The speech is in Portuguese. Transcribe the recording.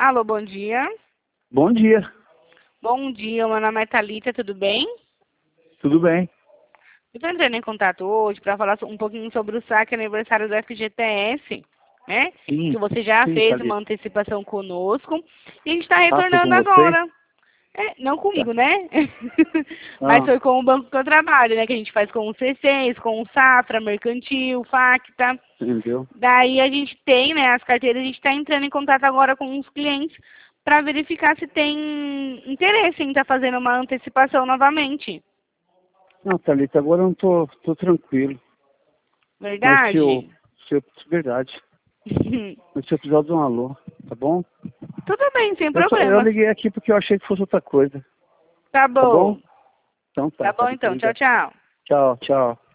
Alô, bom dia. Bom dia, Bom dia, meu nome é Thalita, tudo bem? tudo bem? Eu estou entrando em contato hoje para falar um pouquinho sobre o saque aniversário do FGTS, né? Que Sim, você já sim, fez uma Thalita. antecipação conosco e a gente está Ah, foi retornando com você? agora. Não Tá. comigo, né? Mas Ah, foi com o banco que eu trabalho, né? Que a gente faz com o C6, com o Safra, Mercantil, Facta. entendeu? Daí a gente tem, né, as carteiras, a gente está entrando em contato agora com os clientes para verificar se tem interesse em estar fazendo uma antecipação novamente. Não, Thalita, agora eu não tô tranquilo. Mas Verdade? verdade. Mas se eu precisar de um alô, tá bom? Tudo bem, sem Eu problemas. liguei aqui porque eu achei que fosse outra coisa, Tá tá bom? bom. Então Tá tá, bom Thalita, então. Tchau, obrigado. tchau. Tchau, tchau.